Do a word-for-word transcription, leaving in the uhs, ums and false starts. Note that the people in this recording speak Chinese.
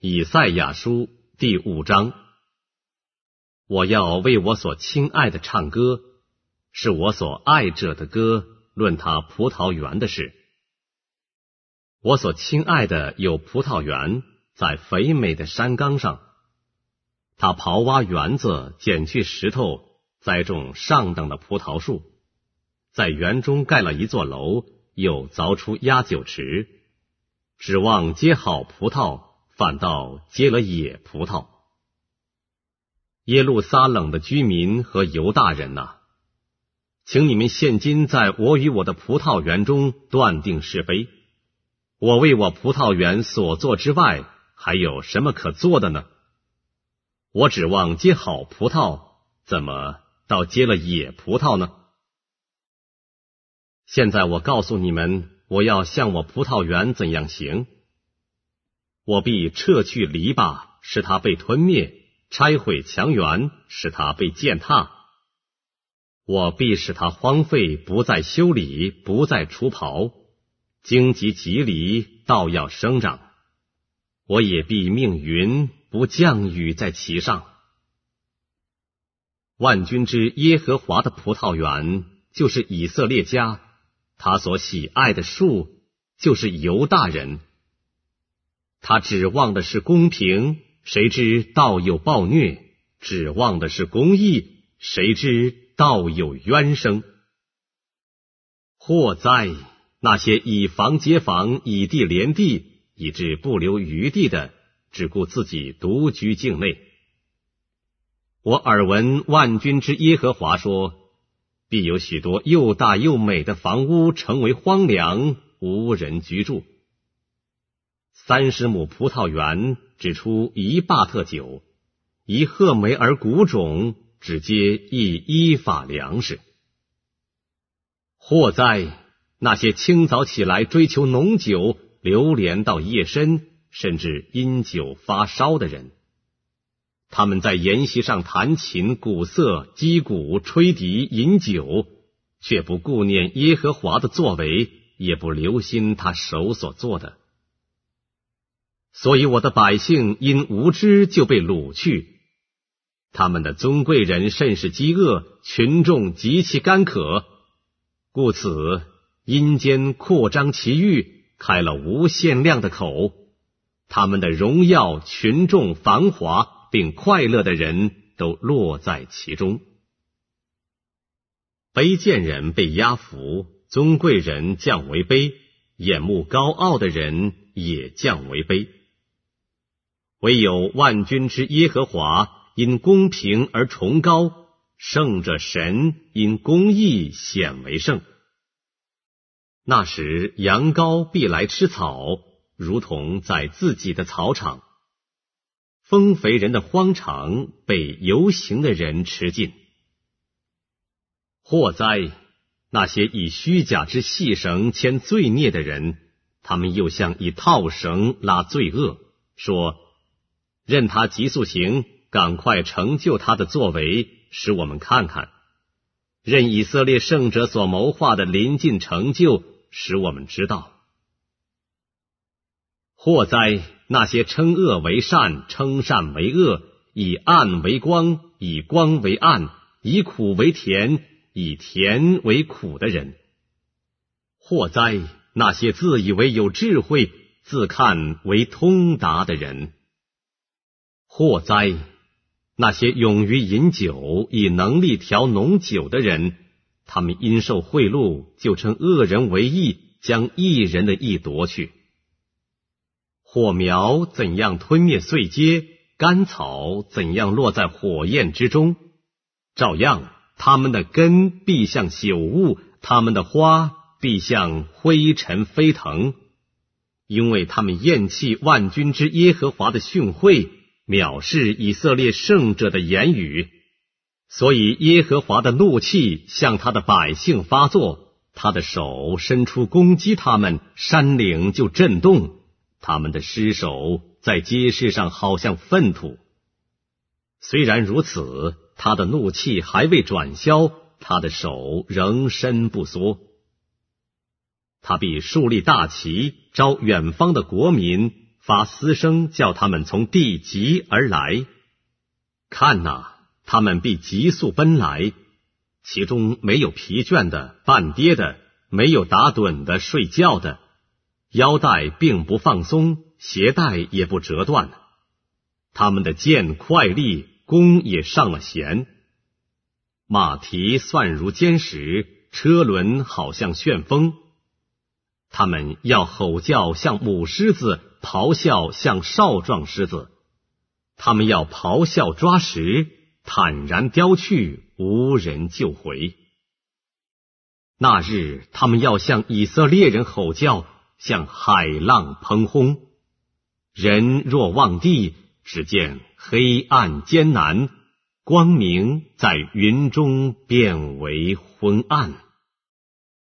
以赛亚书第五章。我要为我所亲爱的唱歌，是我所爱者的歌，论他葡萄园的事。我所亲爱的有葡萄园，在肥美的山冈上。他刨挖园子，捡去石头，栽种上等的葡萄树，在园中盖了一座楼，又凿出压酒池，指望结好葡萄，反倒结了野葡萄。耶路撒冷的居民和犹大人哪、啊，请你们现今在我与我的葡萄园中断定是非。我为我葡萄园所做之外，还有什么可做的呢？我指望结好葡萄，怎么倒结了野葡萄呢？现在我告诉你们，我要向我葡萄园怎样行。我必撤去篱笆，使它被吞灭；拆毁墙垣，使它被践踏。我必使它荒废，不再修理，不再除刨。荆棘蒺藜倒要生长。我也必命云不降雨在其上。万军之耶和华的葡萄园就是以色列家，他所喜爱的树就是犹大人。他指望的是公平，谁知道有暴虐；指望的是公义，谁知道有冤声。祸哉！那些以房接房，以地连地，以致不留余地的，只顾自己独居境内。我耳闻万军之耶和华说，必有许多又大又美的房屋成为荒凉，无人居住。三十亩葡萄园只出一巴特酒，一褐梅而谷种只结一伊法粮食。祸哉！那些清早起来追求浓酒，流连到夜深，甚至因酒发烧的人。他们在筵席上弹琴、鼓瑟、击鼓、吹笛、饮酒，却不顾念耶和华的作为，也不留心他手所做的。所以我的百姓因无知就被掳去，他们的尊贵人甚是饥饿，群众极其干渴，故此阴间扩张其域，开了无限量的口。他们的荣耀、群众、繁华并快乐的人都落在其中。卑贱人被压服，尊贵人降为卑，眼目高傲的人也降为卑。唯有万军之耶和华因公平而崇高，圣者神因公义显为圣。那时羊羔必来吃草，如同在自己的草场。丰肥人的荒场被游行的人吃尽。祸哉！那些以虚假之细绳牵罪孽的人，他们又像以套绳拉罪恶，说：任他急速行，赶快成就他的作为，使我们看看。任以色列圣者所谋划的临近成就，使我们知道。祸哉！那些称恶为善，称善为恶，以暗为光，以光为暗，以苦为甜，以甜为苦的人。祸哉！那些自以为有智慧，自看为通达的人。祸哉！那些勇于饮酒，以能力调浓酒的人，他们因受贿赂，就称恶人为义，将义人的义夺去。火苗怎样吞灭碎秸，干草怎样落在火焰之中，照样他们的根必像朽物，他们的花必像灰尘飞腾，因为他们厌弃万军之耶和华的训诲，藐视以色列圣者的言语。所以耶和华的怒气向他的百姓发作，他的手伸出攻击他们，山岭就震动，他们的尸首在街市上好像粪土。虽然如此，他的怒气还未转消，他的手仍伸不缩。他必树立大旗，招远方的国民， 发嘶声叫他们从地极而来。看哪，他们必急速奔来，其中没有疲倦的、半跌的，没有打盹的、睡觉的，腰带并不放松，鞋带也不折断。他们的剑快利，弓也上了弦。马蹄算如坚石，车轮好像旋风。他们要吼叫像母狮子，咆哮像少壮狮子。他们要咆哮抓食，坦然叼去，无人救回。那日他们要向以色列人吼叫，像海浪砰轰。人若望地，只见黑暗艰难，光明在云中变为昏暗。